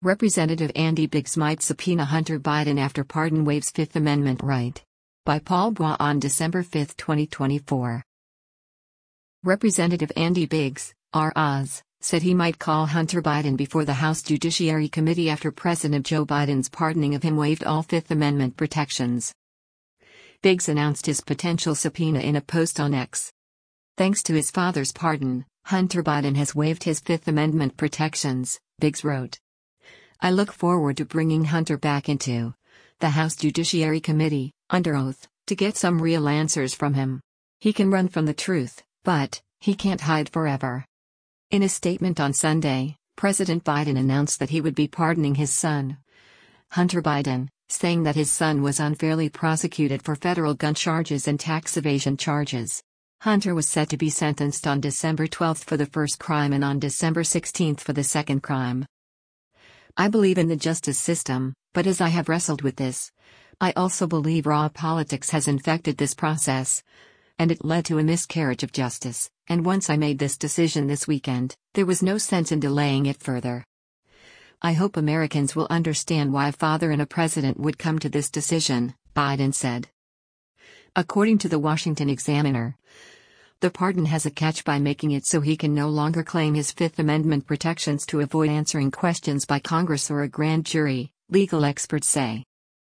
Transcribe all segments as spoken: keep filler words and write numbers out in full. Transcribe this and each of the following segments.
Representative Andy Biggs might subpoena Hunter Biden after pardon waives Fifth Amendment right. By Paul Bois on December fifth, twenty twenty-four. Representative Andy Biggs, R. Oz, said he might call Hunter Biden before the House Judiciary Committee after President Joe Biden's pardoning of him waived all Fifth Amendment protections. Biggs announced his potential subpoena in a post on X. Thanks to his father's pardon, Hunter Biden has waived his Fifth Amendment protections, Biggs wrote. I look forward to bringing Hunter back into the House Judiciary Committee, under oath, to get some real answers from him. He can run from the truth, but he can't hide forever. In a statement on Sunday, President Biden announced that he would be pardoning his son, Hunter Biden, saying that his son was unfairly prosecuted for federal gun charges and tax evasion charges. Hunter was set to be sentenced on December twelfth for the first crime and on December sixteenth for the second crime. I believe in the justice system, but as I have wrestled with this, I also believe raw politics has infected this process, and it led to a miscarriage of justice, and once I made this decision this weekend, there was no sense in delaying it further. I hope Americans will understand why a father and a president would come to this decision, Biden said. According to the Washington Examiner, the pardon has a catch by making it so he can no longer claim his Fifth Amendment protections to avoid answering questions by Congress or a grand jury, legal experts say.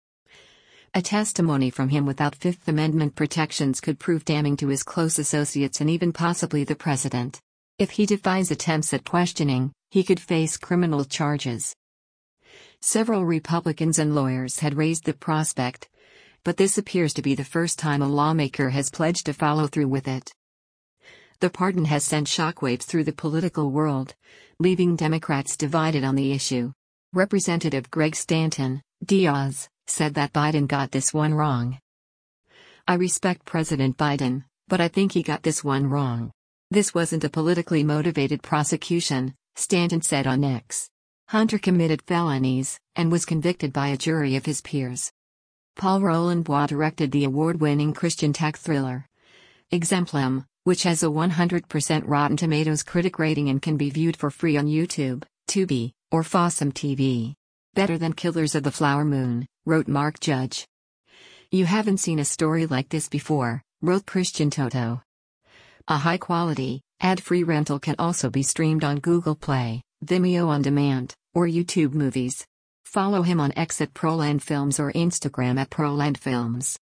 A testimony from him without Fifth Amendment protections could prove damning to his close associates and even possibly the president. If he defies attempts at questioning, he could face criminal charges. Several Republicans and lawyers had raised the prospect, but this appears to be the first time a lawmaker has pledged to follow through with it. The pardon has sent shockwaves through the political world, leaving Democrats divided on the issue. Representative Greg Stanton, D. Oz, said that Biden got this one wrong. I respect President Biden, but I think he got this one wrong. This wasn't a politically motivated prosecution, Stanton said on X. Hunter committed felonies, and was convicted by a jury of his peers. Paul Roland Bois directed the award-winning Christian tech thriller Exemplum, which has a one hundred percent Rotten Tomatoes critic rating and can be viewed for free on YouTube, Tubi, or Fossum T V. Better than Killers of the Flower Moon, wrote Mark Judge. You haven't seen a story like this before, wrote Christian Toto. A high-quality, ad-free rental can also be streamed on Google Play, Vimeo On Demand, or YouTube Movies. Follow him on X at Proland Films or Instagram at Proland Films.